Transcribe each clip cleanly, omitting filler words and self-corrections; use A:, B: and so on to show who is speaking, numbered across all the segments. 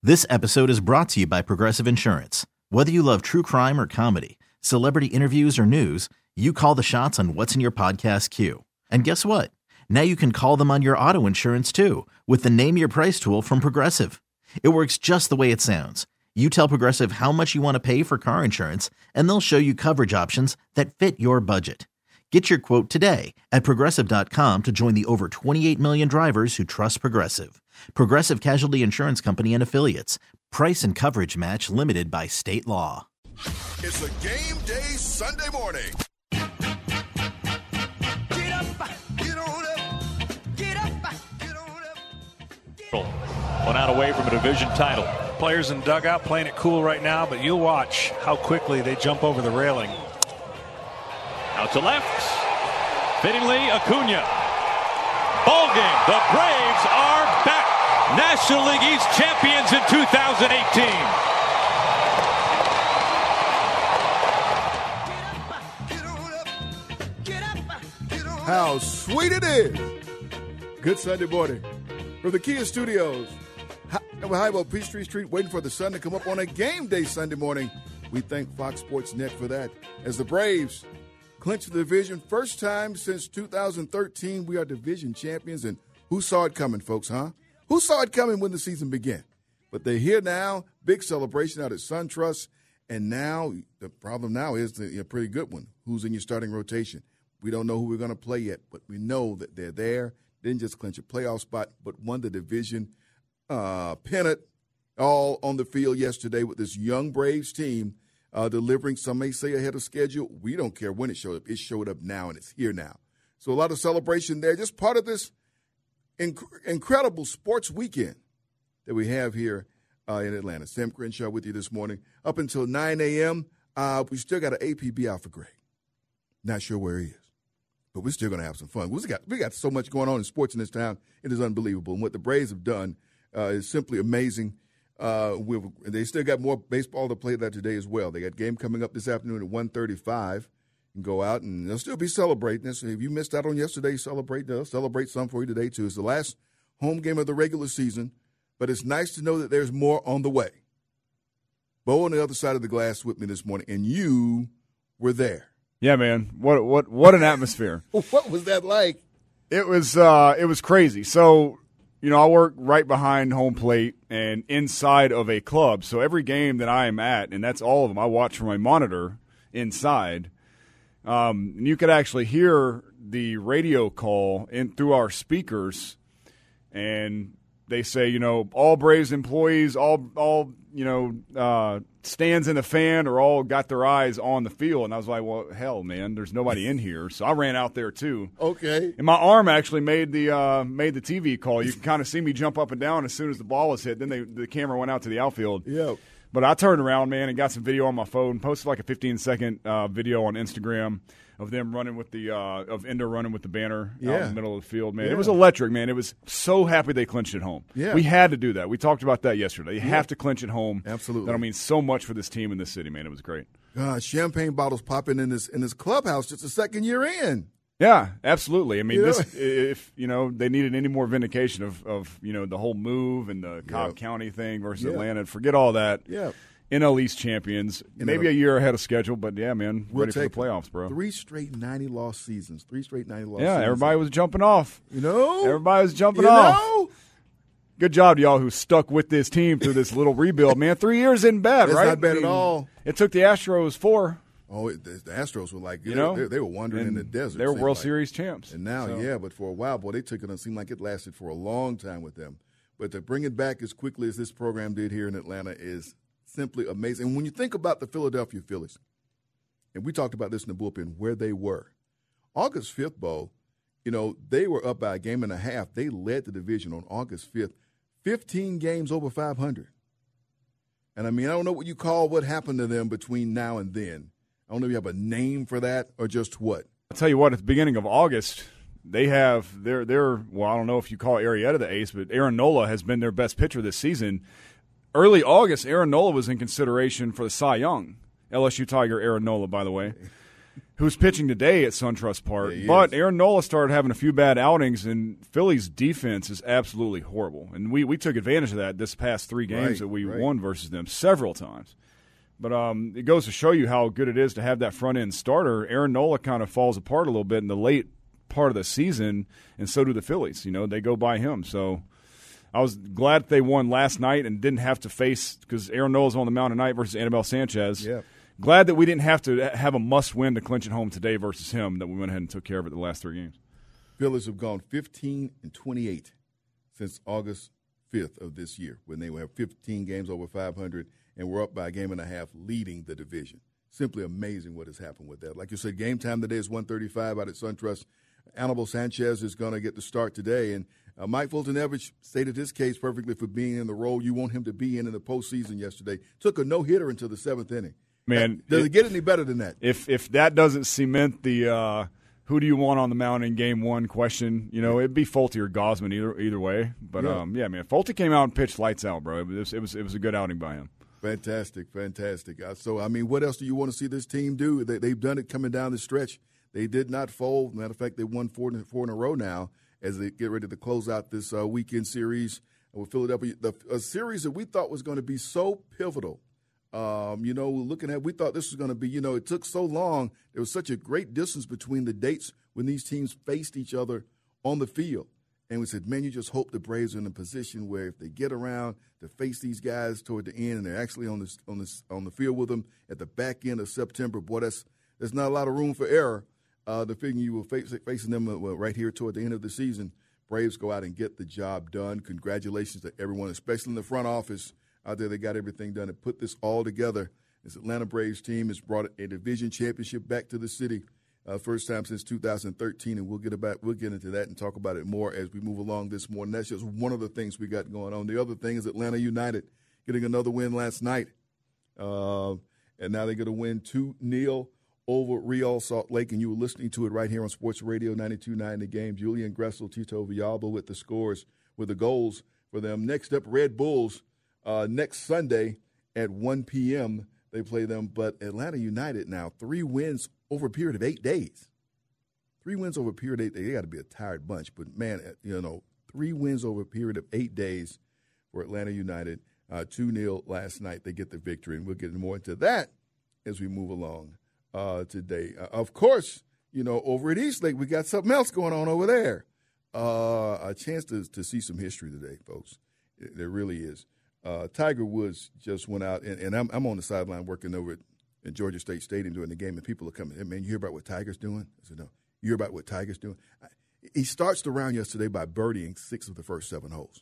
A: This episode is brought to you by Progressive Insurance. Whether you love true crime or comedy, celebrity interviews or news, you call the shots on what's in your podcast queue. And guess what? Now you can call them on your auto insurance too with the Name Your Price tool from Progressive. It works just the way it sounds. You tell Progressive how much you want to pay for car insurance, and they'll show you coverage options that fit your budget. Get your quote today at Progressive.com to join the over 28 million drivers who trust Progressive. Progressive Casualty Insurance Company and Affiliates. Price and coverage match limited by state law.
B: It's a game day Sunday morning.
C: Get up,
B: Get on up,
C: get up.
B: get on up.
D: One out away from a division title.
E: Players in dugout playing it cool right now, but you'll watch how quickly they jump over the railing.
D: Out to left. Fittingly, Acuna. Ball game. The Braves are back. National League East champions in 2018.
B: How sweet it is. Good Sunday morning from the Kia Studios. High above Peachtree Street, waiting for the sun to come up on a game day Sunday morning. We thank Fox Sports Net for that. As the Braves clinch the division, first time since 2013, we are division champions. And who saw it coming, folks, huh? Who saw it coming when the season began? But they're here now. Big celebration out at SunTrust. And now the problem now is a pretty good one. Who's in your starting rotation? We don't know who we're going to play yet, but we know that they're there. Didn't just clinch a playoff spot, but won the division pennant all on the field yesterday with this young Braves team delivering, some may say ahead of schedule. We don't care when it showed up. It showed up now, and it's here now. So a lot of celebration there. Just part of this incredible sports weekend that we have here in Atlanta. Sam Crenshaw with you this morning. Up until 9 a.m., we still got an APB out for Greg. Not sure where he is. But we're still going to have some fun. We got so much going on in sports in this town. It is unbelievable. And what the Braves have done is simply amazing. They still got more baseball to play that today as well. They got a game coming up this afternoon at 1:35. You can go out, and they'll still be celebrating this. If you missed out on yesterday, they'll celebrate some for you today, too. It's the last home game of the regular season, but it's nice to know that there's more on the way. Bo on the other side of the glass with me this morning, and you were there.
F: Yeah, man. What an atmosphere.
B: What was that like?
F: It was crazy. So, I work right behind home plate and inside of a club. So every game that I am at, and that's all of them, I watch from my monitor inside. And you could actually hear the radio call through our speakers, and they say, all Braves employees, all stands in the fan are all got their eyes on the field. And I was like, well, hell, man, there's nobody in here. So I ran out there too.
B: Okay.
F: And my arm actually made the TV call. You can kind of see me jump up and down as soon as the ball was hit. Then the camera went out to the outfield.
B: Yeah.
F: But I turned around, man, and got some video on my phone. Posted like a 15-second video on Instagram of them running with of Endo running with the banner out in the middle of the field, man.
B: Yeah.
F: It was electric, man. It was so happy they clinched it home.
B: Yeah.
F: We had to do that. We talked about that yesterday. You have to clinch it home.
B: Absolutely.
F: That'll mean so much for this team in this city, man. It was great.
B: Champagne bottles popping in this clubhouse just a second year in.
F: Yeah, absolutely. I mean, if they needed any more vindication of the whole move and the Cobb County thing versus Atlanta, forget all that.
B: Yeah.
F: NL East champions, maybe a year ahead of schedule, but yeah, man, ready for the playoffs, bro.
B: 3 straight 90-loss seasons.
F: Yeah, everybody was jumping off. Everybody was jumping off. Good job to y'all who stuck with this team through this little rebuild, man. 3 years isn't bad, right?
B: It's not bad at all.
F: It took the Astros 4.
B: Oh, the Astros were like, they were wandering in the desert.
F: They were World Series champs.
B: And now, but for a while, boy, they took it. It seemed like it lasted for a long time with them. But to bring it back as quickly as this program did here in Atlanta is simply amazing. And when you think about the Philadelphia Phillies, and we talked about this in the bullpen, where they were. August 5th, Bo, they were up by a game and a half. They led the division on August 5th, 15 games over 500. And, I don't know what you call what happened to them between now and then. I don't know if you have a name for that or just what.
F: I'll tell you what, at the beginning of August, they have their I don't know if you call Arrieta the ace, but Aaron Nola has been their best pitcher this season. Early August, Aaron Nola was in consideration for the Cy Young. LSU Tiger Aaron Nola, by the way. who's pitching today at SunTrust Park.
B: Yeah,
F: but Aaron Nola started having a few bad outings, and Philly's defense is absolutely horrible. And we took advantage of that this past 3 games that we won versus them several times. But it goes to show you how good it is to have that front-end starter. Aaron Nola kind of falls apart a little bit in the late part of the season, and so do the Phillies. You know, they go by him. So I was glad they won last night and didn't have to face – because Aaron Nola's on the mound tonight versus Anibal Sanchez.
B: Yeah.
F: Glad that we didn't have to have a must-win to clinch it home today versus him, that we went ahead and took care of it the last 3 games.
B: Phillies have gone 15-28 since August 5th of this year, when they have 15 games over 500, and we're up by a game and a half leading the division. Simply amazing what has happened with that. Like you said, game time today is 1:35 out at SunTrust. Anibal Sanchez is going to get the start today, and Mike Fulton-Evans stated his case perfectly for being in the role you want him to be in the postseason yesterday. Took a no-hitter until the 7th inning.
F: Man,
B: does it get any better than that?
F: If that doesn't cement the who do you want on the mound in game 1 question, you know, it'd be Fulte or Gausman either way. But yeah, man, Fulte came out and pitched lights out, bro. It was a good outing by him.
B: Fantastic. So, I mean, what else do you want to see this team do? They've done it coming down the stretch. They did not fold. Matter of fact, they won 4 in a row now as they get ready to close out this weekend series with Philadelphia. A series that we thought was going to be so pivotal. You know, we thought this was going to be, you know, it took so long. There was such a great distance between the dates when these teams faced each other on the field. And we said, man, you just hope the Braves are in a position where if they get around to face these guys toward the end and they're actually on the field with them at the back end of September, boy, there's not a lot of room for error. The figure you were facing them right here toward the end of the season. Braves go out and get the job done. Congratulations to everyone, especially in the front office out there. They got everything done to put this all together. This Atlanta Braves team has brought a division championship back to the city. First time since 2013, and we'll get into that and talk about it more as we move along this morning. That's just one of the things we got going on. The other thing is Atlanta United getting another win last night, and now they're going to win 2-0 over Real Salt Lake, and you were listening to it right here on Sports Radio 92.9 The Game. Julian Gressel, Tito Villalba with the scores, with the goals for them. Next up, Red Bulls next Sunday at 1 p.m. They play them, but Atlanta United now 3 wins over a period of 8 days. 3 wins over a period of 8 days. They got to be a tired bunch. But, man, you know, 3 wins over a period of 8 days for Atlanta United. 2-0 last night. They get the victory, and we'll get more into that as we move along today. Of course, you know, over at Eastlake, we got something else going on over there. A chance to see some history today, folks. There really is. Tiger Woods just went out, and I'm on the sideline working over at Georgia State Stadium during the game, and people are coming, hey, man, you hear about what Tiger's doing? I said, no. You hear about what Tiger's doing? He starts the round yesterday by birdieing 6 of the first 7 holes.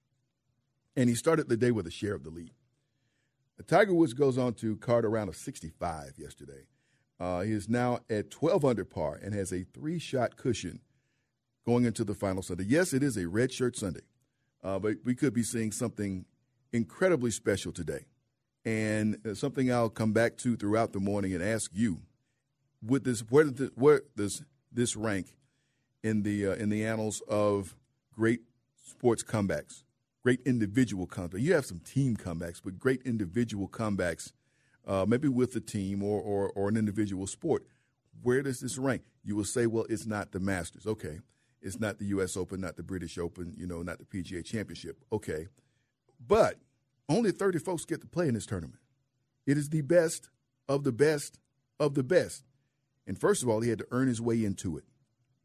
B: And he started the day with a share of the lead. Tiger Woods goes on to card a round of 65 yesterday. He is now at 12 under par and has a 3-shot cushion going into the final Sunday. Yes, it is a red shirt Sunday, but we could be seeing something incredibly special today. And something I'll come back to throughout the morning and ask you, where does this rank in the annals of great sports comebacks, great individual comebacks? You have some team comebacks, but great individual comebacks, maybe with the team or an individual sport. Where does this rank? You will say, well, it's not the Masters. Okay. It's not the U.S. Open, not the British Open, you know, not the PGA Championship. Okay. But only 30 folks get to play in this tournament. It is the best of the best of the best. And first of all, he had to earn his way into it.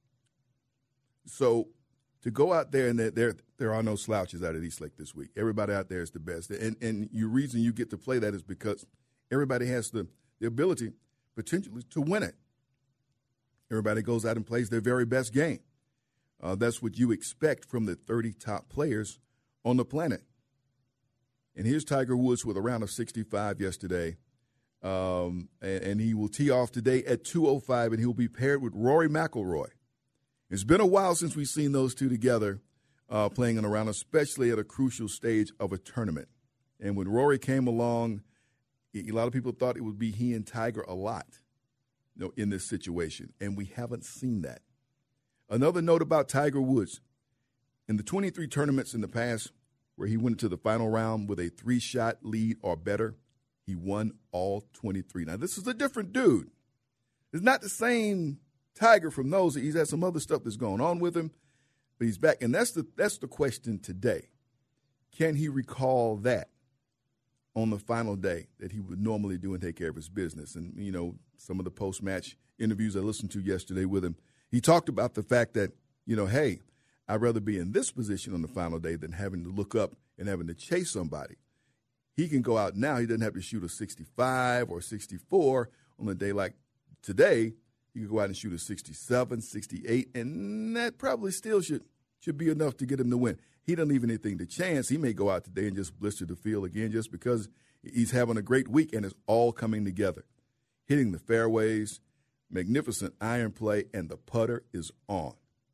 B: So to go out there, and there are no slouches out at Eastlake this week. Everybody out there is the best. And the reason you get to play that is because everybody has the ability potentially to win it. Everybody goes out and plays their very best game. That's what you expect from the 30 top players on the planet. And here's Tiger Woods with a round of 65 yesterday. And he will tee off today at 2:05, and he'll be paired with Rory McIlroy. It's been a while since we've seen those two together playing in a round, especially at a crucial stage of a tournament. And when Rory came along, a lot of people thought it would be he and Tiger a lot, you know, in this situation, and we haven't seen that. Another note about Tiger Woods. In the 23 tournaments in the past where he went to the final round with a 3-shot lead or better, he won all 23. Now, this is a different dude. It's not the same Tiger from those. He's had some other stuff that's going on with him, but he's back. And that's the question today. Can he recall that on the final day that he would normally do and take care of his business? And, you know, some of the post-match interviews I listened to yesterday with him, he talked about the fact that, you know, hey, I'd rather be in this position on the final day than having to look up and having to chase somebody. He can go out now. He doesn't have to shoot a 65 or 64 on a day like today. He can go out and shoot a 67, 68, and that probably still should be enough to get him to win. He doesn't leave anything to chance. He may go out today and just blister the field again just because he's having a great week and it's all coming together. Hitting the fairways, magnificent iron play, and the putter is on.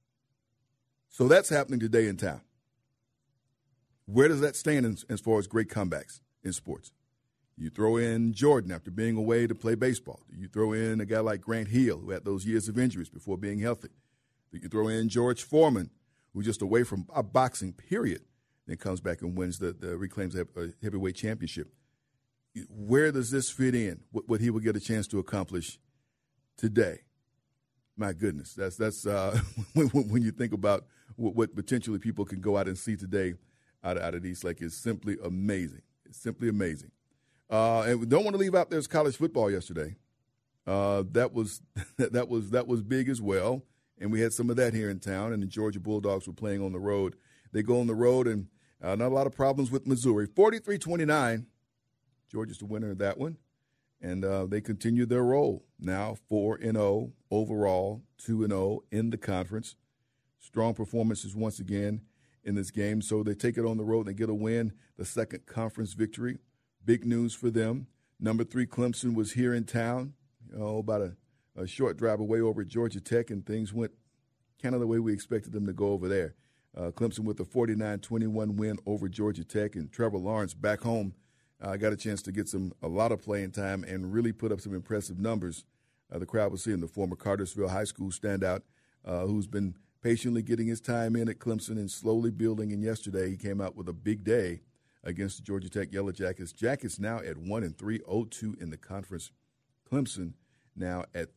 B: So that's happening today in town. Where does that stand as far as great comebacks in sports? You throw in Jordan after being away to play baseball. You throw in a guy like Grant Hill, who had those years of injuries before being healthy. You throw in George Foreman, who's just away from a boxing period, then comes back and wins reclaims the heavyweight championship. Where does this fit in? What he will get a chance to accomplish today? My goodness, that's when you think about what potentially people can go out and see today out of East Lake is simply amazing. It's simply amazing. And we don't want to leave out there's college football yesterday. That was big as well, and we had some of that here in town. And the Georgia Bulldogs were playing on the road. They go on the road, and not a lot of problems with Missouri. 43-29. Georgia's the winner of that one, and they continue their roll. Now 4-0 overall, 2-0 in the conference. Strong performances once again in this game. So they take it on the road and they get a win, the second conference victory. Big news for them. Number 3, Clemson was here in town, about a short drive away over at Georgia Tech, and things went kind of the way we expected them to go over there. Clemson with a 49-21 win over Georgia Tech, and Trevor Lawrence back home got a chance to get a lot of playing time and really put up some impressive numbers. The crowd was seeing the former Cartersville High School standout who's been patiently getting his time in at Clemson and slowly building, and yesterday he came out with a big day against the Georgia Tech Yellow Jackets. Jackets now at 1-3, 0-2 in the conference. Clemson now at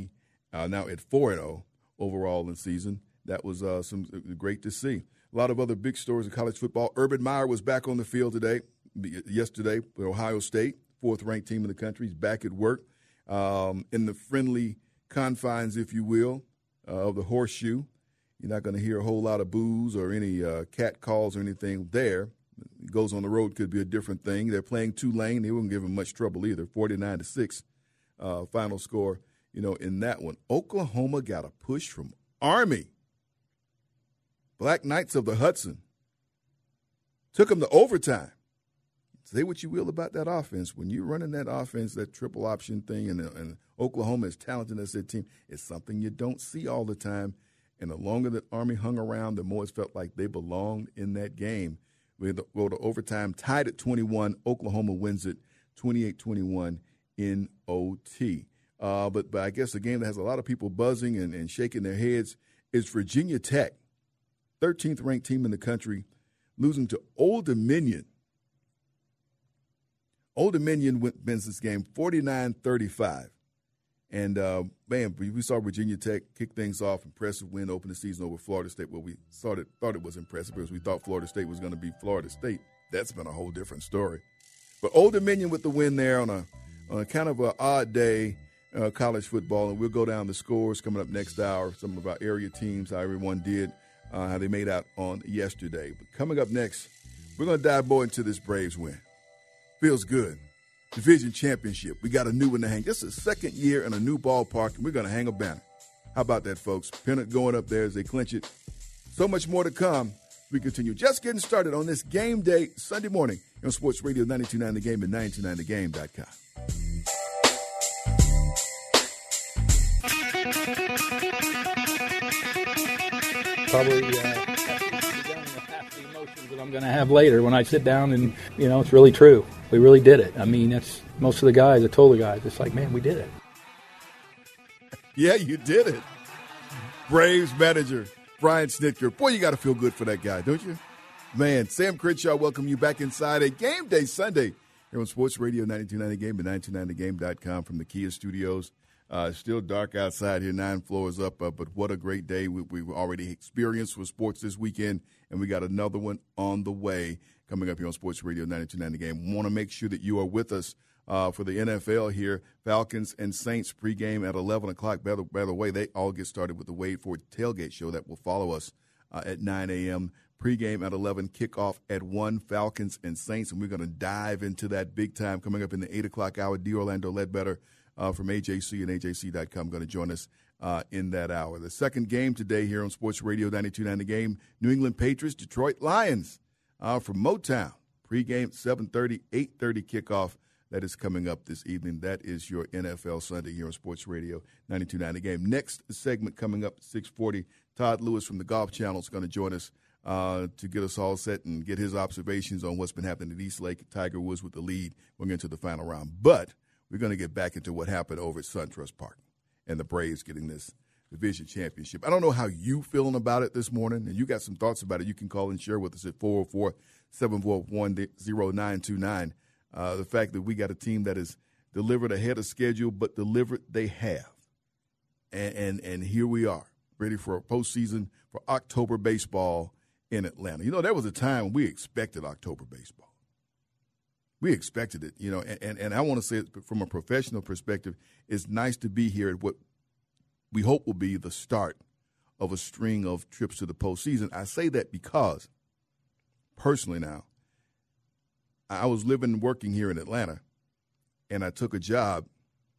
B: 4-0 overall in the season. That was great to see. A lot of other big stories in college football. Urban Meyer was back on the field yesterday with Ohio State, 4th-ranked team in the country. He's back at work in the friendly confines, if you will, of the horseshoe. You're not going to hear a whole lot of boos or any cat calls or anything there. He goes on the road, could be a different thing. They're playing Tulane. They wouldn't give him much trouble either. 49-6 final score, in that one. Oklahoma got a push from Army. Black Knights of the Hudson took them to overtime. Say what you will about that offense. When you're running that offense, that triple option thing, and Oklahoma is talented as their team, it's something you don't see all the time. And the longer that Army hung around, the more it felt like they belonged in that game. We go to overtime, tied at 21. Oklahoma wins it 28-21 in OT. But I guess a game that has a lot of people buzzing and shaking their heads is Virginia Tech, 13th ranked team in the country, losing to Old Dominion. Old Dominion wins this game 49-35. And, we saw Virginia Tech kick things off. Impressive win, open the season over Florida State. Well, we thought it was impressive because we thought Florida State was going to be Florida State. That's been a whole different story. But Old Dominion with the win there on a kind of an odd day, college football. And we'll go down the scores coming up next hour, some of our area teams, how everyone did, how they made out on yesterday. But coming up next, we're going to dive more into this Braves win. Feels good. Division championship. We got a new one to hang. This is the second year in a new ballpark, and we're going to hang a banner. How about that, folks? Pennant going up there as they clinch it. So much more to come. We continue just getting started on this game day Sunday morning on Sports Radio 92.9 The Game and 929thegame.com.
C: Probably the emotions that I'm going to have later when I sit down and, it's really true. We really did it. I mean, that's most of the guys, I told the guys, it's like, man, we did it.
B: Yeah, you did it. Braves manager Brian Snitker. Boy, you got to feel good for that guy, don't you? Man, Sam Crenshaw, welcome you back inside a game day Sunday here on Sports Radio 92.9 The Game and 929thegame.com from the Kia Studios. It's still dark outside here, 9 floors up, but what a great day we've already experienced with sports this weekend, and we got another one on the way coming up here on Sports Radio 92.9 The Game. We want to make sure that you are with us for the NFL here. Falcons and Saints pregame at 11 o'clock. By the way, they all get started with the Wade Ford Tailgate Show that will follow us at 9 a.m. Pregame at 11, kickoff at 1, Falcons and Saints, and we're going to dive into that big time coming up in the 8 o'clock hour. D. Orlando Ledbetter from AJC and AJC.com going to join us in that hour. The second game today here on Sports Radio 92.9 The Game, New England Patriots, Detroit Lions from Motown. Pregame 7:30, 8:30 kickoff. That is coming up this evening. That is your NFL Sunday here on Sports Radio 92.9 The Game. Next segment coming up at 6:40, Todd Lewis from the Golf Channel is going to join us to get us all set and get his observations on what's been happening at East Lake. Tiger Woods with the lead. We're going to the final round. But we're going to get back into what happened over at SunTrust Park and the Braves getting this division championship. I don't know how you feeling about it this morning, and you got some thoughts about it. You can call and share with us at 404-741-0929. The fact that we got a team that is delivered ahead of schedule, but delivered they have. And here we are, ready for a postseason for October baseball in Atlanta. You know, there was a time when we expected October baseball. We expected it, you know, and I want to say it from a professional perspective, it's nice to be here at what we hope will be the start of a string of trips to the postseason. I say that because, personally now, I was living and working here in Atlanta, and I took a job.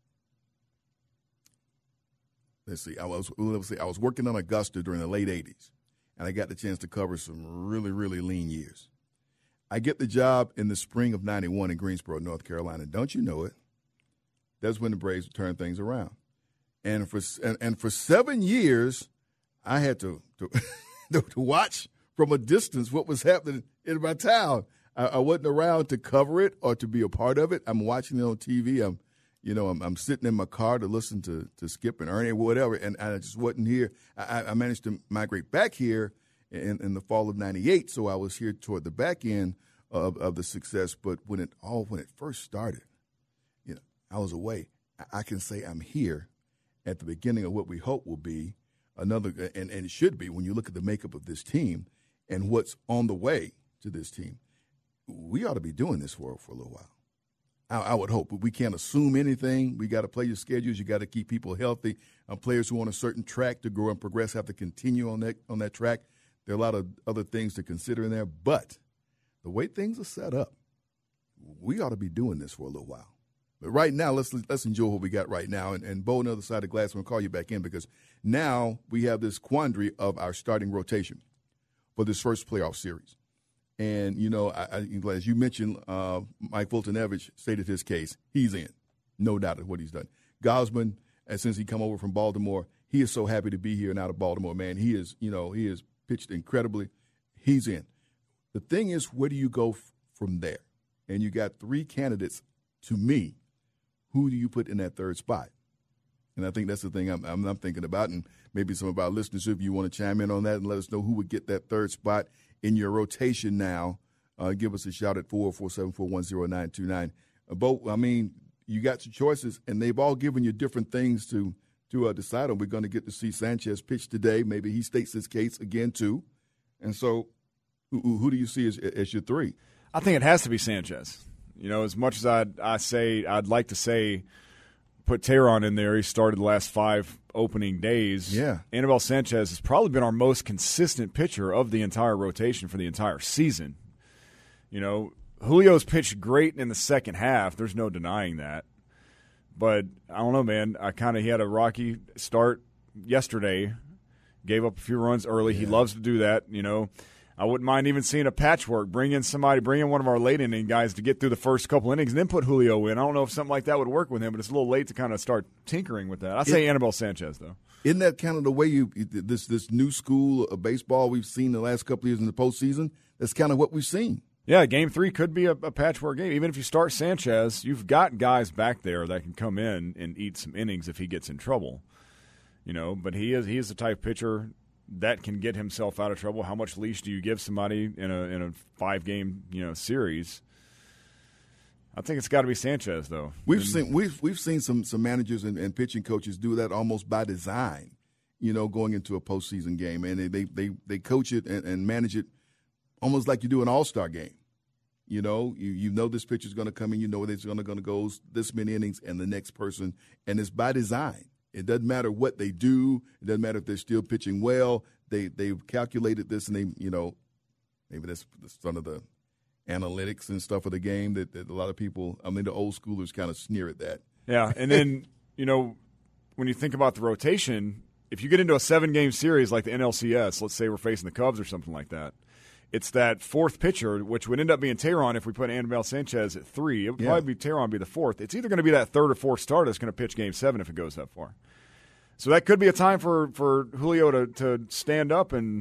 B: I was working on Augusta during the late 80s, and I got the chance to cover some really, really lean years. I get the job in the spring of 91 in Greensboro, North Carolina. Don't you know it? That's when the Braves turned things around. And for 7 years, I had to watch from a distance what was happening in my town. I wasn't around to cover it or to be a part of it. I'm watching it on TV. I'm sitting in my car to listen to Skip and Ernie or whatever, and I just wasn't here. I managed to migrate back here in the fall of '98, so I was here toward the back end of the success. But when it first started, you know, I was away. I can say I'm here at the beginning of what we hope will be another, and it should be when you look at the makeup of this team and what's on the way to this team. We ought to be doing this for a little while. I would hope, but we can't assume anything. We got to play your schedules. You got to keep people healthy. Players who are on a certain track to grow and progress have to continue on that track. There are a lot of other things to consider in there, but the way things are set up, we ought to be doing this for a little while. But right now, let's enjoy what we got right now. And Bo, on the other side of the glass, I'm going to call you back in because now we have this quandary of our starting rotation for this first playoff series. And, you know, as you mentioned, Mike Fultonevich stated his case. He's in, no doubt of what he's done. Gausman, since he come over from Baltimore, he is so happy to be here and out of Baltimore, man. He is pitched incredibly. He's in. The thing is, where do you go from there? And you got 3 candidates, to me. Who do you put in that third spot? And I think that's the thing I'm thinking about. And maybe some of our listeners, if you want to chime in on that and let us know who would get that third spot in your rotation now, give us a shout at 404-741-0929. Bo, I mean, you got your choices, and they've all given you different things to decide on. We're going to get to see Sanchez pitch today. Maybe he states his case again, too. And so who do you see as your 3?
F: I think it has to be Sanchez. You know, as much as I'd like to say put Teheran in there. He started the last 5 opening days.
B: Yeah.
F: Anibal Sanchez has probably been our most consistent pitcher of the entire rotation for the entire season. You know, Julio's pitched great in the second half. There's no denying that. But I don't know, man. He had a rocky start yesterday. Gave up a few runs early. Yeah. He loves to do that, you know. I wouldn't mind even seeing a patchwork. Bring in one of our late inning guys to get through the first couple innings and then put Julio in. I don't know if something like that would work with him, but it's a little late to kind of start tinkering with that. I'd say Anibal Sanchez, though.
B: Isn't that kind of the way this new school of baseball we've seen the last couple of years in the postseason? That's kind of what we've seen.
F: Yeah, Game 3 could be a patchwork game. Even if you start Sanchez, you've got guys back there that can come in and eat some innings if he gets in trouble. You know, but he is the type of pitcher that can get himself out of trouble. How much leash do you give somebody in a 5-game series? I think it's got to be Sanchez, though.
B: We've seen some managers and pitching coaches do that almost by design, going into a postseason game, and they coach it and manage it almost like you do an all-star game. You know this pitcher's going to come in, it's going to go this many innings, and the next person, and it's by design. It doesn't matter what they do. It doesn't matter if they're still pitching well. They've calculated this, and maybe that's some of the analytics and stuff of the game that a lot of people, the old schoolers kind of sneer at that.
F: Yeah, and then, when you think about the rotation, if you get into a 7-game series like the NLCS, let's say we're facing the Cubs or something like that, it's that fourth pitcher, which would end up being Teheran if we put Anibal Sanchez at 3. It would probably be Teheran be the fourth. It's either going to be that third or fourth starter that's going to pitch Game 7 if it goes that far. So that could be a time for Julio to stand up and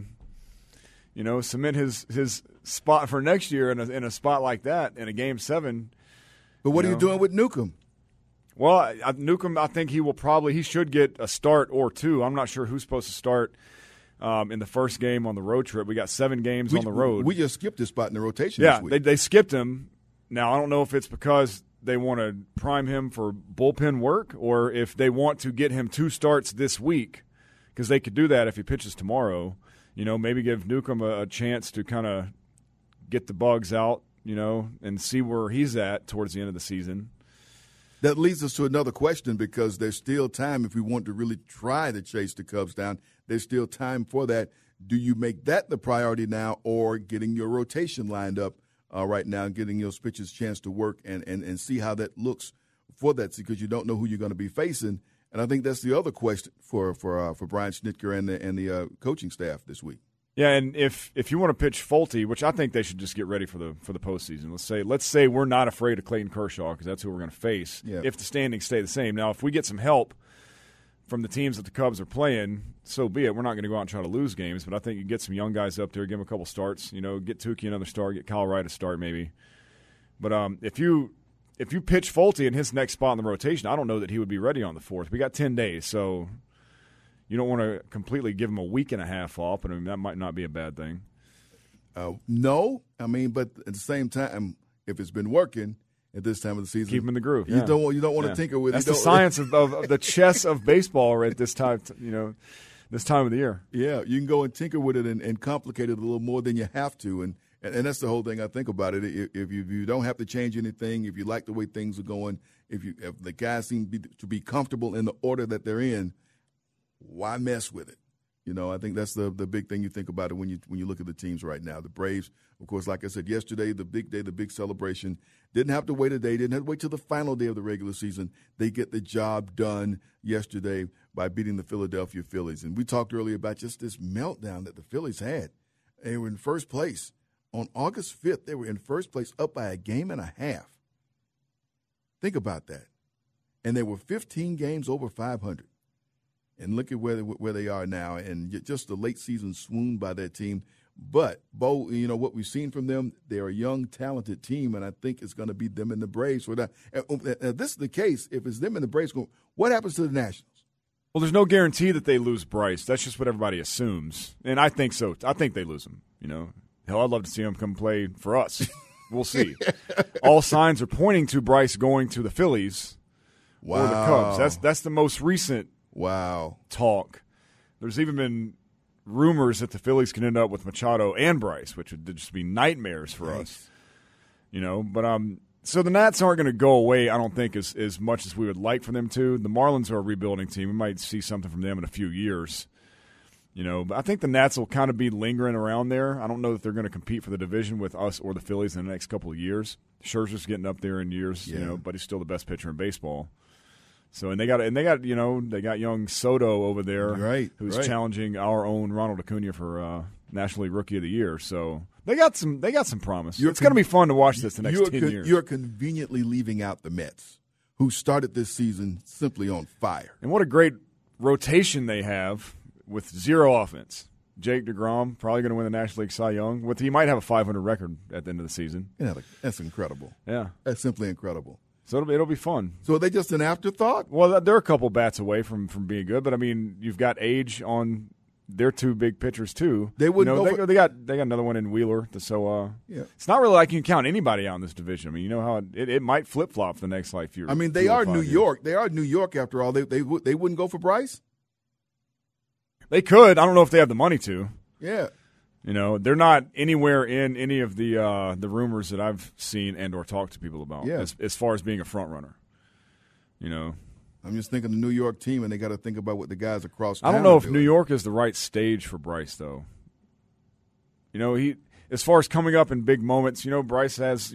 F: cement his spot for next year in a spot like that in a Game 7.
B: But what are you doing with Newcomb?
F: Well, Newcomb, I think he should get a start or two. I'm not sure who's supposed to start in the first game on the road trip. We got 7 games on the road.
B: We just skipped this spot in the rotation
F: this
B: week.
F: They skipped him. Now, I don't know if it's because they want to prime him for bullpen work or if they want to get him 2 starts this week, because they could do that if he pitches tomorrow. Maybe give Newcomb a chance to kind of get the bugs out, and see where he's at towards the end of the season.
B: That leads us to another question, because there's still time if we want to really try to chase the Cubs down. There's still time for that. Do you make that the priority now, or getting your rotation lined up right now, getting your pitchers a chance to work and see how that looks for that, because you don't know who you're going to be facing. And I think that's the other question for Brian Snitker and the coaching staff this week.
F: Yeah, and if you want to pitch Folty, which I think they should just get ready for the postseason. Let's say we're not afraid of Clayton Kershaw, because that's who we're going to face. Yeah. If the standings stay the same. Now, if we get some help from the teams that the Cubs are playing, so be it. We're not going to go out and try to lose games, but I think you get some young guys up there, give them a couple starts. Get Tukey another start, get Kyle Wright a start maybe. But if you pitch Folty in his next spot in the rotation, I don't know that he would be ready on the 4th. We got 10 days, so you don't want to completely give him a week and a half off, but that might not be a bad thing.
B: No, but at the same time, if it's been working at this time of the season,
F: keep him in the groove.
B: You don't want to tinker with it.
F: That's the science of the chess of baseball at this time. This time of the year.
B: Yeah, you can go and tinker with it and complicate it a little more than you have to, and that's the whole thing I think about it. If you don't have to change anything, if you like the way things are going, if the guys seem to be comfortable in the order that they're in, why mess with it? I think that's the big thing you think about it when you look at the teams right now. The Braves, of course, like I said yesterday, the big day, the big celebration. Didn't have to wait a day, didn't have to wait till the final day of the regular season. They get the job done yesterday by beating the Philadelphia Phillies. And we talked earlier about just this meltdown that the Phillies had. They were in first place. On August 5th, they were in first place, up by a game and a half. Think about that. And they were 15 games over 500. And look at where they are now, and just the late season swoon by that team. But, Bo, what we've seen from them, they're a young, talented team, and I think it's going to be them and the Braves. For that. This is the case. If it's them and the Braves, what happens to the Nationals?
F: Well, there's no guarantee that they lose Bryce. That's just what everybody assumes. And I think so. I think they lose him, Hell, I'd love to see him come play for us. We'll see. All signs are pointing to Bryce going to the Phillies or the Cubs. That's the most recent talk. There's even been rumors that the Phillies can end up with Machado and Bryce, which would just be nightmares for us. But so the Nats aren't going to go away, I don't think, as much as we would like for them to. The Marlins are a rebuilding team. We might see something from them in a few years. But I think the Nats will kind of be lingering around there. I don't know that they're going to compete for the division with us or the Phillies in the next couple of years. Scherzer's getting up there in years, but he's still the best pitcher in baseball. So they got young Soto over there, who's challenging our own Ronald Acuna for National League Rookie of the Year. So they got some promise. It's going to be fun to watch this the next 10 years.
B: You're conveniently leaving out the Mets, who started this season simply on fire.
F: And what a great rotation they have with zero offense. Jake DeGrom probably going to win the National League Cy Young. He might have a 500 record at the end of the season.
B: Yeah, that's incredible.
F: Yeah,
B: that's simply incredible.
F: So it'll be fun.
B: So are they just an afterthought?
F: Well, they're a couple bats away from being good, but I mean, you've got age on they're two big pitchers too.
B: They wouldn't.
F: They got another one in Wheeler. So it's not really like you can count anybody out in this division. I mean, you know how it might flip flop for the next few.
B: I mean, they are New York. They are New York after all. They wouldn't go for Bryce.
F: They could. I don't know if they have the money to.
B: Yeah.
F: They're not anywhere in any of the rumors that I've seen and or talked to people about.
B: Yeah.
F: As far as being a front runner.
B: I'm just thinking the New York team, and they got to think about what the guys across town
F: I don't know
B: are
F: if
B: doing.
F: New York is the right stage for Bryce, though. He as far as coming up in big moments, Bryce has,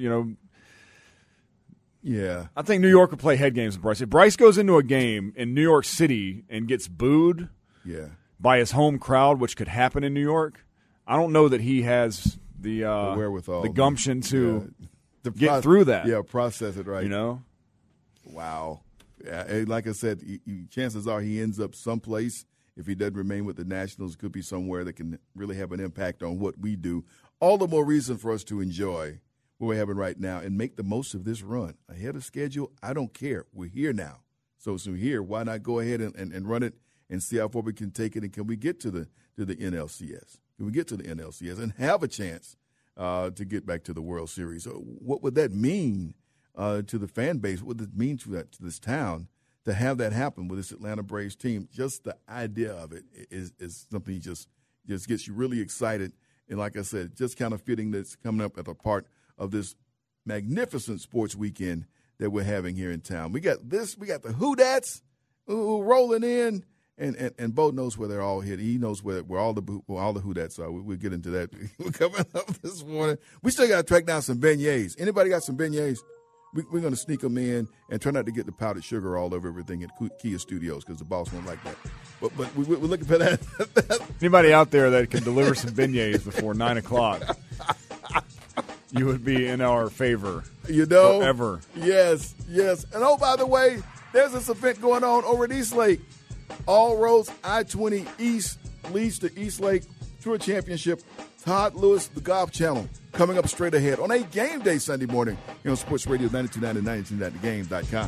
B: Yeah.
F: I think New York would play head games with Bryce. If Bryce goes into a game in New York City and gets booed by his home crowd, which could happen in New York, I don't know that he has the
B: wherewithal,
F: the gumption to get through that.
B: Yeah, process it right.
F: Wow.
B: Yeah, and like I said, chances are he ends up someplace. If he doesn't remain with the Nationals, it could be somewhere that can really have an impact on what we do. All the more reason for us to enjoy what we're having right now and make the most of this run. Ahead of schedule, I don't care. We're here now. So here, why not go ahead and run it and see how far we can take it, and can we get to the NLCS? Can we get to the NLCS and have a chance to get back to the World Series? What would that mean to the fan base? What would it mean to this town to have that happen with this Atlanta Braves team? Just the idea of it is something just gets you really excited. And like I said, just kind of fitting that's coming up at a part of this magnificent sports weekend that we're having here in town. We got the Who-Dats rolling in. And Bo knows where they're all hit. He knows where all the Who-Dats are. We'll get into that. We're coming up this morning. We still got to track down some beignets. Anybody got some beignets? We're going to sneak them in and try not to get the powdered sugar all over everything at Kia Studios because the boss won't like that. But we're looking for that.
F: Anybody out there that can deliver some beignets before 9 o'clock, you would be in our favor. Forever.
B: Yes. And by the way, there's this event going on over at East Lake. All roads I-20 East leads to East Lake Tour Championship. Todd Lewis, the Golf Channel, coming up straight ahead on a game day Sunday morning here on Sports Radio 92.9 and 92.9thegame.com.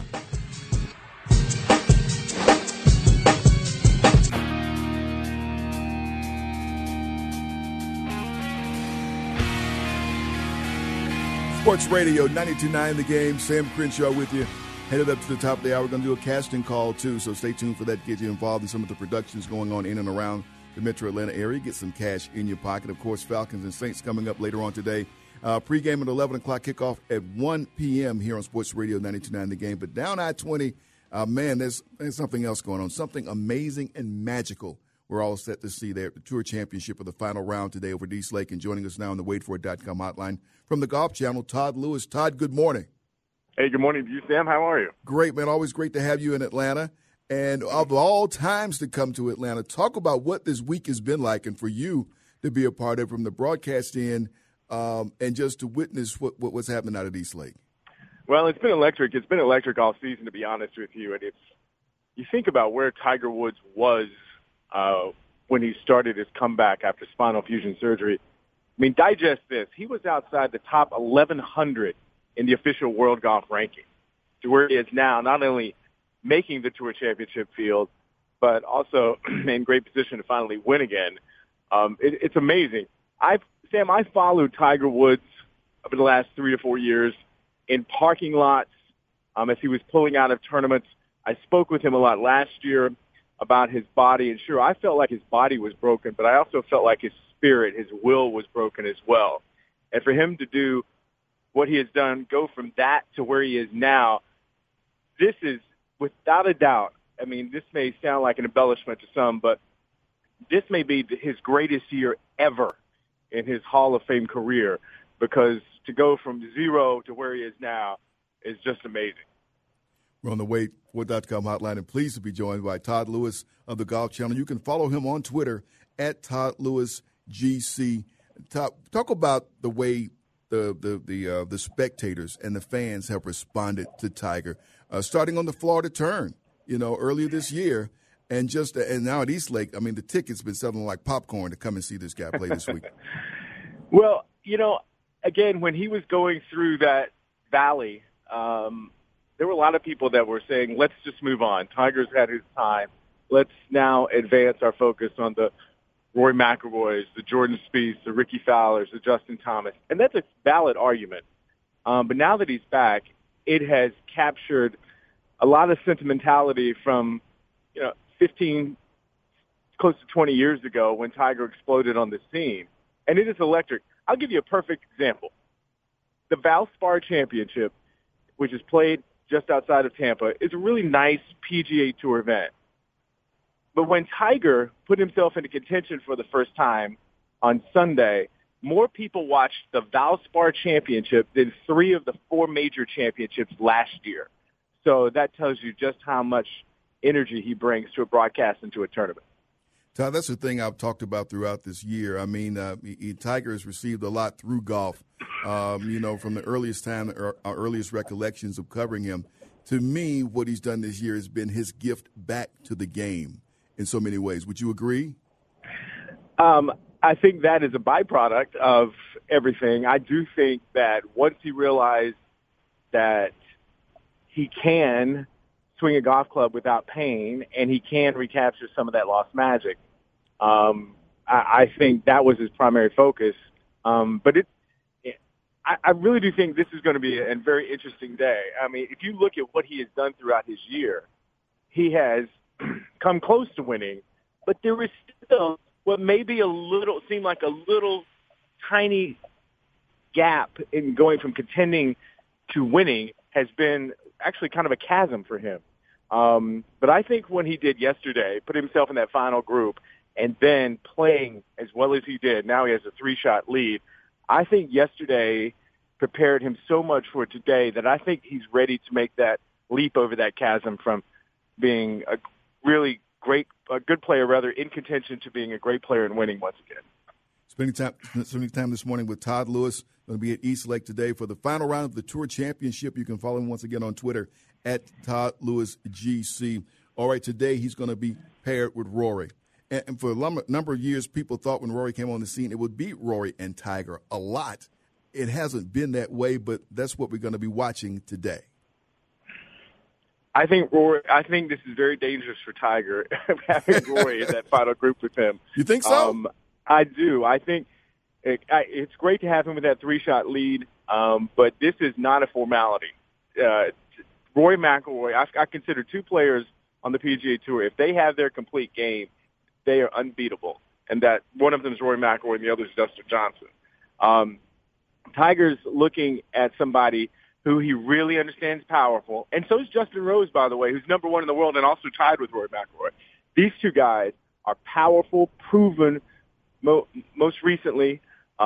B: Sports Radio 92.9 The Game. Sam Crenshaw with you. Headed up to the top of the hour. We're going to do a casting call, too, so stay tuned for that to get you involved in some of the productions going on in and around the metro Atlanta area. Get some cash in your pocket. Of course, Falcons and Saints coming up later on today. Pre-game at 11 o'clock, kickoff at 1 p.m. here on Sports Radio 92.9 The Game. But down I-20, man, there's something else going on, something amazing and magical we're all set to see there at the Tour Championship of the final round today over at East Lake. And joining us now on the waitforit.com hotline from the Golf Channel, Todd Lewis. Todd, good morning.
G: Hey, good morning to you, Sam. How are you?
B: Great, man. Always great to have you in Atlanta. And of all times to come to Atlanta, talk about what this week has been like and for you to be a part of it from the broadcast end and just to witness what's happening out at East Lake.
G: Well, it's been electric. It's been electric all season, to be honest with you. And you think about where Tiger Woods was when he started his comeback after spinal fusion surgery. I mean, digest this. He was outside the top 1,100 in the official world golf ranking to where he is now, not only making the Tour Championship field, but also in great position to finally win again. It's amazing. I followed Tiger Woods over the last 3 to 4 years in parking lots as he was pulling out of tournaments. I spoke with him a lot last year about his body, and sure, I felt like his body was broken, but I also felt like his spirit, his will was broken as well. And for him to do what he has done, go from that to where he is now, this is without a doubt, I mean, this may sound like an embellishment to some, but this may be his greatest year ever in his Hall of Fame career, because to go from zero to where he is now is just amazing.
B: We're on the waitforit.com hotline and pleased to be joined by Todd Lewis of the Golf Channel. You can follow him on Twitter at Todd Lewis GC. Talk about the way the spectators and the fans have responded to Tiger, starting on the Florida Turn, earlier this year, and now at East Lake. I mean, the tickets been selling like popcorn to come and see this guy play this week.
G: Well, again, when he was going through that valley, there were a lot of people that were saying, let's just move on. Tiger's had his time. Let's now advance our focus on the Rory McIlroys, the Jordan Spieths, the Ricky Fowlers, the Justin Thomas. And that's a valid argument. But now that he's back, it has captured a lot of sentimentality from, 15, close to 20 years ago when Tiger exploded on the scene. And it is electric. I'll give you a perfect example. The Valspar Championship, which is played just outside of Tampa, is a really nice PGA Tour event. But when Tiger put himself into contention for the first time on Sunday, more people watched the Valspar Championship than 3 of the 4 major championships last year. So that tells you just how much energy he brings to a broadcast and to a tournament.
B: Todd, that's the thing I've talked about throughout this year. I mean, Tiger has received a lot through golf, from the earliest time, our earliest recollections of covering him. To me, what he's done this year has been his gift back to the game in so many ways. Would you agree?
G: I think that is a byproduct of everything. I do think that once he realized that he can swing a golf club without pain and he can recapture some of that lost magic, I think that was his primary focus. But I really do think this is going to be a very interesting day. I mean, if you look at what he has done throughout his year, he has come close to winning, but there is still what maybe seemed like a little tiny gap in going from contending to winning has been actually kind of a chasm for him. But I think when he did yesterday, put himself in that final group and then playing as well as he did, now he has a 3-shot lead. I think yesterday prepared him so much for today that I think he's ready to make that leap over that chasm from being a really good player rather in contention to being a great player and winning once again.
B: Spending time this morning with Todd Lewis. Going to be at East Lake today for the final round of the Tour Championship. You can follow him once again on Twitter at Todd Lewis GC. All right, today he's going to be paired with Rory. And for a number of years, people thought when Rory came on the scene, it would be Rory and Tiger a lot. It hasn't been that way, but that's what we're going to be watching today.
G: I think this is very dangerous for Tiger, having Rory in that final group with him.
B: You think so?
G: I do. I think it's great to have him with that 3-shot lead, but this is not a formality. Rory McIlroy, I consider 2 players on the PGA Tour, if they have their complete game, they are unbeatable. And that one of them is Rory McIlroy and the other is Dustin Johnson. Tiger's looking at somebody who he really understands powerful. And so is Justin Rose, by the way, who's number 1 in the world and also tied with Rory McIlroy. These 2 guys are powerful, proven, most recently.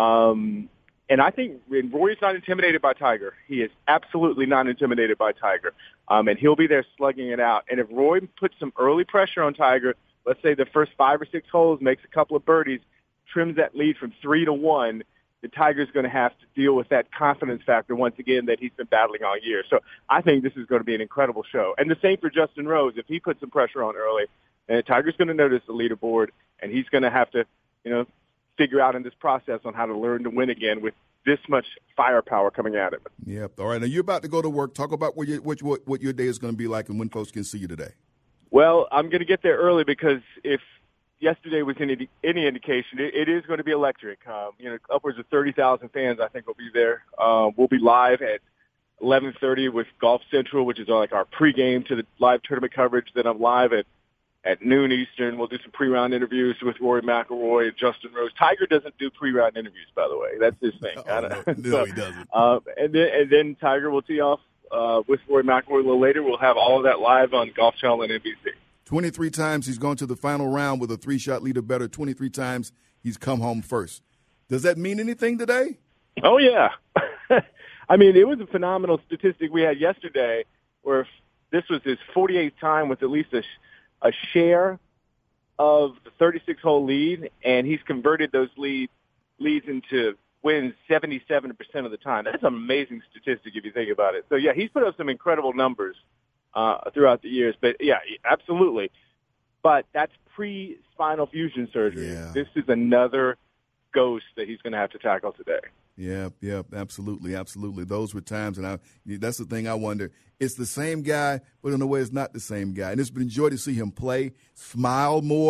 G: And I think Rory's not intimidated by Tiger. He is absolutely not intimidated by Tiger. And he'll be there slugging it out. And if Rory puts some early pressure on Tiger, let's say the first 5 or 6 holes, makes a couple of birdies, trims that lead from 3 to 1, the Tiger's going to have to deal with that confidence factor once again that he's been battling all year. So I think this is going to be an incredible show. And the same for Justin Rose. If he puts some pressure on early, Tiger's going to notice the leaderboard, and he's going to have to, figure out in this process on how to learn to win again with this much firepower coming at him.
B: Yep. All right. Now, you're about to go to work. Talk about what your day is going to be like and when folks can see you today.
G: Well, I'm going to get there early because if yesterday was any indication, it is going to be electric. Upwards of 30,000 fans, I think, will be there. We'll be live at 11:30 with Golf Central, which is like our pregame to the live tournament coverage. Then I'm live at noon Eastern. We'll do some pre-round interviews with Rory McIlroy and Justin Rose. Tiger doesn't do pre-round interviews, by the way. That's his thing.
B: No, he doesn't.
G: And then Tiger will tee off with Rory McIlroy a little later. We'll have all of that live on Golf Channel and NBC.
B: 23 times he's gone to the final round with a 3-shot lead or better. 23 times he's come home first. Does that mean anything today?
G: Oh, yeah. I mean, it was a phenomenal statistic we had yesterday where this was his 48th time with at least a share of the 36-hole lead, and he's converted those leads into wins 77% of the time. That's an amazing statistic if you think about it. So, yeah, he's put up some incredible numbers throughout the years. But, yeah, absolutely. But that's pre-spinal fusion surgery.
B: Yeah.
G: This is another ghost that he's going to have to tackle today.
B: Yeah, absolutely. Those were times, and that's the thing I wonder. It's the same guy, but in a way it's not the same guy. And it's been a joy to see him play, smile more,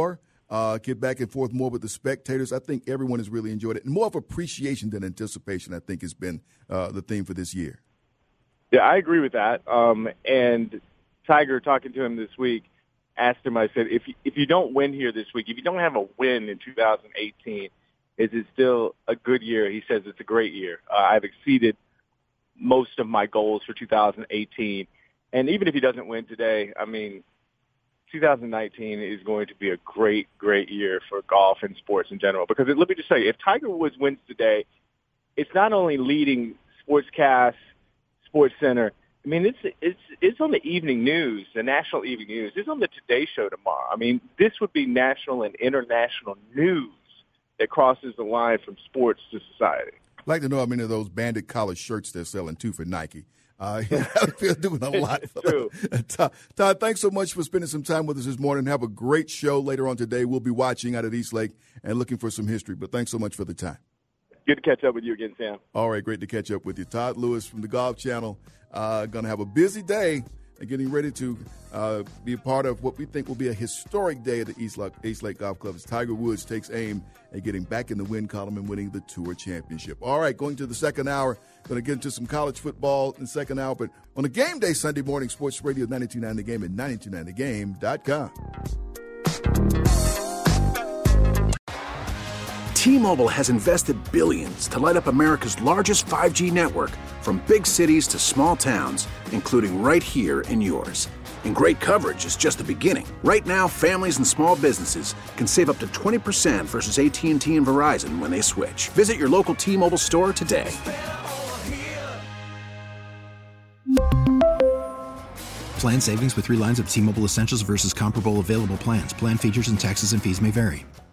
B: get back and forth more with the spectators. I think everyone has really enjoyed it. And more of appreciation than anticipation, I think, has been the theme for this year.
G: Yeah, I agree with that. And Tiger, talking to him this week, asked him, I said, if you don't win here this week, if you don't have a win in 2018, is it still a good year? He says it's a great year. I've exceeded most of my goals for 2018. And even if he doesn't win today, I mean, 2019 is going to be a great, great year for golf and sports in general. Because let me just say, if Tiger Woods wins today, it's not only leading Sportscast, SportsCenter. I mean, it's on the evening news, the national evening news. It's on the Today Show tomorrow. I mean, this would be national and international news that crosses the line from sports to society.
B: I'd like to know how many of those Bandit collar shirts they're selling, too, for Nike. They're doing a lot.
G: True.
B: Todd, thanks so much for spending some time with us this morning. Have a great show later on today. We'll be watching out at Eastlake and looking for some history. But thanks so much for the time.
G: Good to catch up with you again, Sam.
B: All right, great to catch up with you. Todd Lewis from the Golf Channel. Going to have a busy day and getting ready to be a part of what we think will be a historic day at the Eastlake Golf Club as Tiger Woods takes aim at getting back in the win column and winning the Tour Championship. All right, going to the second hour. Going to get into some college football in the second hour. But on a game day Sunday morning, Sports Radio 92.9 The Game at 92.9thegame.com.
H: T-Mobile has invested billions to light up America's largest 5G network, from big cities to small towns, including right here in yours. And great coverage is just the beginning. Right now, families and small businesses can save up to 20% versus AT&T and Verizon when they switch. Visit your local T-Mobile store today.
I: Plan savings with 3 lines of T-Mobile Essentials versus comparable available plans. Plan features and taxes and fees may vary.